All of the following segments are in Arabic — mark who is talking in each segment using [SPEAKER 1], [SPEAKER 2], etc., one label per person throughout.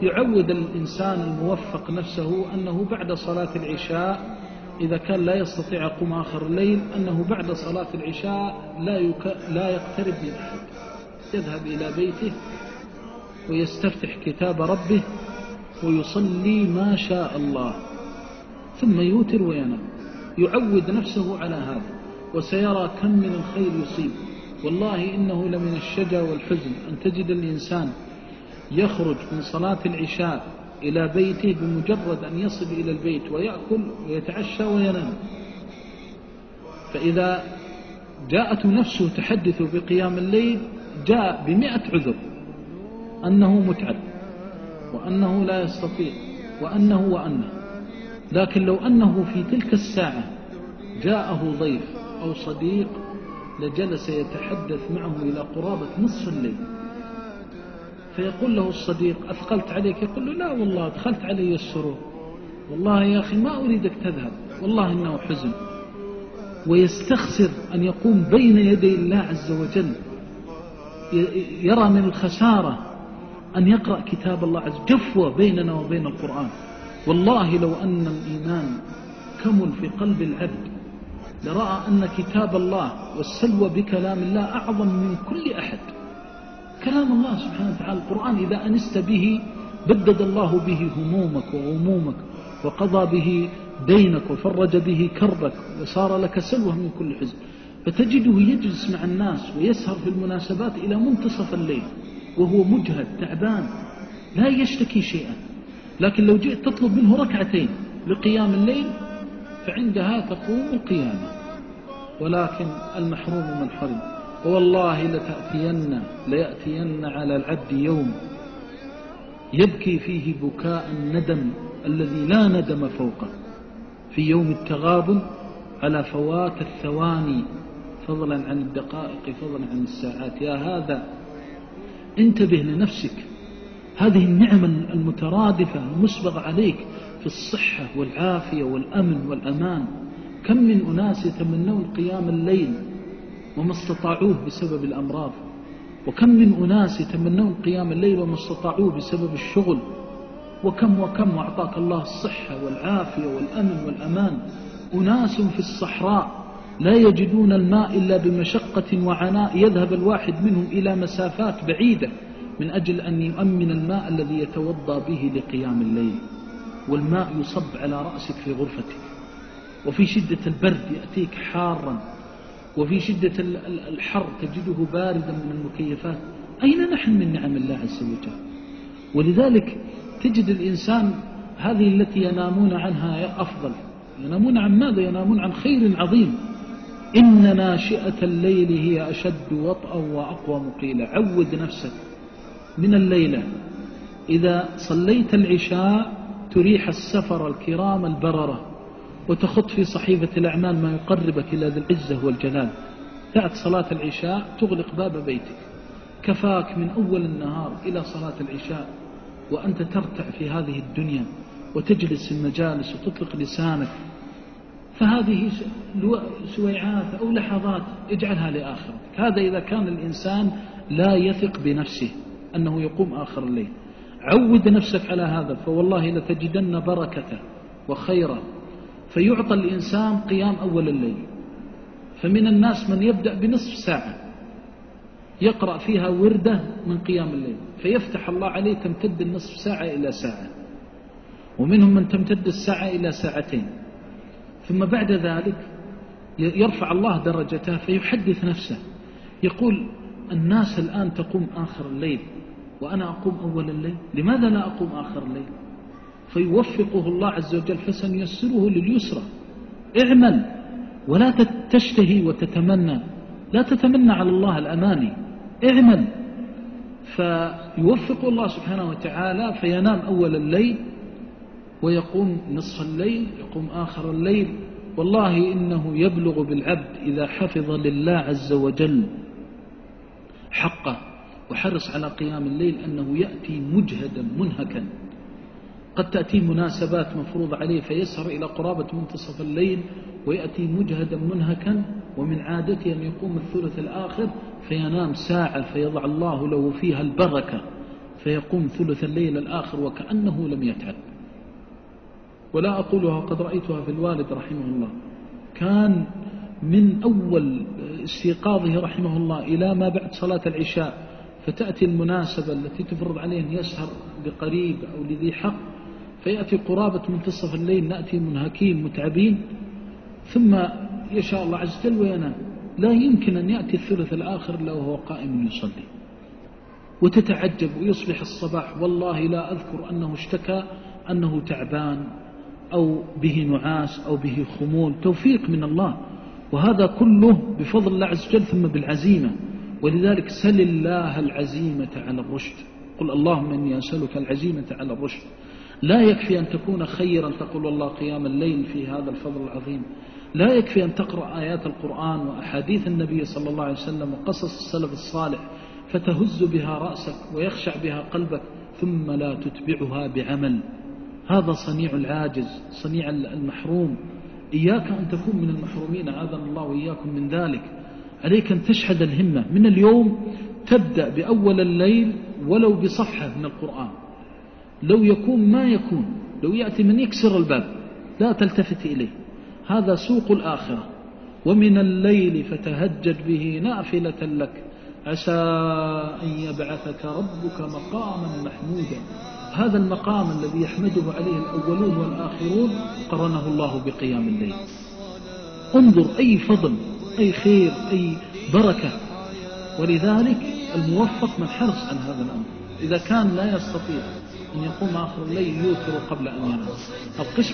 [SPEAKER 1] يعود الإنسان الموفق نفسه أنه بعد صلاة العشاء إذا كان لا يستطيع يقوم آخر الليل أنه بعد صلاة العشاء لا يقترب من أحد، يذهب إلى بيته ويستفتح كتاب ربه ويصلي ما شاء الله ثم يوتر وينام. يعود نفسه على هذا وسيرى كم من الخير يصيب. والله إنه لمن الشجا والحزن أن تجد الإنسان يخرج من صلاة العشاء إلى بيته بمجرد أن يصل إلى البيت ويأكل ويتعشى وينام، فإذا جاءت نفسه تحدث بقيام الليل جاء ب100 عذر أنه متعب وأنه لا يستطيع وأنه لكن لو أنه في تلك الساعة جاءه ضيف أو صديق لجلس يتحدث معه إلى قرابة نصف الليل، فيقول له الصديق أثقلت عليك؟ يقول له لا والله أدخلت علي السرور، والله يا أخي ما أريدك تذهب، والله إنه حزن. ويستخسر أن يقوم بين يدي الله عز وجل، يرى من الخسارة أن يقرأ كتاب الله عز وجل، جفوة بيننا وبين القرآن. والله لو أن الإيمان كمل في قلب العبد لرأى أن كتاب الله والسلوى بكلام الله أعظم من كل أحد. كلام الله سبحانه وتعالى القرآن إذا أنست به بدد الله به همومك وغمومك وقضى به دينك وفرج به كربك وصار لك سلوى من كل حزن. فتجده يجلس مع الناس ويسهر في المناسبات إلى منتصف الليل وهو مجهد تعبان لا يشتكي شيئا، لكن لو جئت تطلب منه ركعتين لقيام الليل فعندها تقوم القيامة. ولكن المحروم من حرم. والله ليأتين على العبد يوم يبكي فيه بكاء الندم الذي لا ندم فوقه، في يوم التغابن على فوات الثواني فضلا عن الدقائق فضلا عن الساعات. يا هذا انتبه لنفسك، هذه النعم المترادفة المسبغة عليك في الصحة والعافية والأمن والأمان. كم من أناس يتمنون قيام الليل وما استطاعوه بسبب الأمراض، وكم من أناس يتمنون قيام الليل وما استطاعوه بسبب الشغل، وكم وأعطاك الله الصحة والعافية والأمن والأمان. أناس في الصحراء لا يجدون الماء إلا بمشقة وعناء، يذهب الواحد منهم إلى مسافات بعيدة من أجل أن يؤمن الماء الذي يتوضأ به لقيام الليل. والماء يصب على رأسك في غرفتك، وفي شدة البرد يأتيك حارا، وفي شدة الحر تجده باردا من المكيفات. أين نحن من نعم الله عز وجل؟ ولذلك تجد الإنسان هذه التي ينامون عنها أفضل. ينامون عن ماذا؟ ينامون عن خير عظيم. إن ناشئة الليل هي أشد وطئا وأقوى مقيلة. عود نفسك من الليلة إذا صليت العشاء تريح السفر الكرام البررة وتخط في صحيفة الأعمال ما يقربك إلى ذي العزة والجلال. بعد صلاة العشاء تغلق باب بيتك، كفاك من أول النهار إلى صلاة العشاء وأنت ترتع في هذه الدنيا وتجلس في المجالس وتطلق لسانك. فهذه سويعات أو لحظات اجعلها لآخرتك. هذا إذا كان الإنسان لا يثق بنفسه أنه يقوم آخر الليل. عود نفسك على هذا، فوالله لتجدن بركة وخيرا. فيعطى الإنسان قيام أول الليل، فمن الناس من يبدأ بنصف ساعة يقرأ فيها وردة من قيام الليل، فيفتح الله عليه تمتد النصف ساعة إلى ساعة، ومنهم من تمتد الساعة إلى ساعتين. ثم بعد ذلك يرفع الله درجته فيحدث نفسه يقول الناس الآن تقوم آخر الليل وأنا أقوم أول الليل، لماذا لا أقوم آخر الليل؟ فيوفقه الله عز وجل فسنيسره لليسرى. اعمل ولا تشتهي وتتمنى، لا تتمنى على الله الأماني، اعمل. فيوفق الله سبحانه وتعالى فينام أول الليل ويقوم نصف الليل، يقوم آخر الليل. والله إنه يبلغ بالعبد إذا حفظ لله عز وجل حقه وحرص على قيام الليل أنه يأتي مجهدا منهكا. قد تأتي مناسبات مفروض عليه فيسهر إلى قرابة منتصف الليل ويأتي مجهدا منهكا، ومن عادته أن يقوم الثلث الآخر فينام ساعة فيضع الله له فيها البركة فيقوم ثلث الليل الآخر وكأنه لم يتعب. ولا أقولها، قد رأيتها في الوالد رحمه الله، كان من أول استيقاظه رحمه الله إلى ما بعد صلاة العشاء، فتأتي المناسبة التي تفرض عليه أن يسهر بقريب أو لذي حق، فيأتي قرابة منتصف الليل، نأتي منهكين متعبين، ثم يشاء الله عز وجل وينام. لا يمكن أن يأتي الثلث الآخر إلا وهو قائم يصلي. وتتعجب ويصبح الصباح والله لا أذكر أنه اشتكى أنه تعبان أو به نعاس أو به خمول، توفيق من الله، وهذا كله بفضل الله عز وجل ثم بالعزيمة. ولذلك سل الله العزيمة على الرشد، قل اللهم إني أسألك العزيمة على الرشد. لا يكفي أن تكون خيرا تقول والله قيام الليل في هذا الفضل العظيم، لا يكفي أن تقرأ آيات القرآن وأحاديث النبي صلى الله عليه وسلم وقصص السلف الصالح فتهز بها رأسك ويخشع بها قلبك، ثم لا تتبعها بعمل. هذا صنيع العاجز، صنيع المحروم. إياك أن تكون من المحرومين، عاذنا الله وإياكم من ذلك. عليك أن تشحذ الهمة من اليوم، تبدأ بأول الليل ولو بصفحة من القرآن، لو يكون ما يكون، لو يأتي من يكسر الباب لا تلتفت إليه، هذا سوق الآخرة. ومن الليل فتهجد به نافلة لك عسى أن يبعثك ربك مقاما محمودا. هذا المقام الذي يحمده عليه الأولون والآخرون قرنه الله بقيام الليل. انظر أي فضل، أي خير، أي بركة. ولذلك الموفق من حرص عن هذا الأمر. إذا كان لا يستطيع أن يقوم آخر الليل يوتر قبل أن ينام. القسم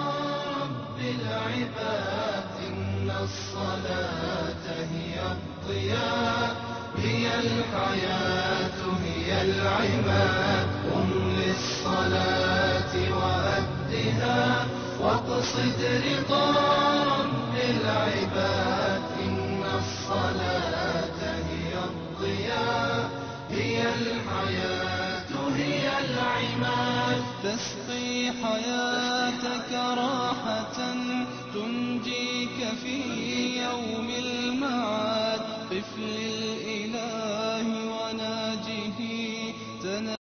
[SPEAKER 2] إن الصلاة هي الضياء، هي الحياة، هي العماد. قم للصلاة وأدها واقصد رضا رب العباد. إن الصلاة هي الضياء، هي الحياة، هي العماد. تسقي حياتك راحة تنجيك في يوم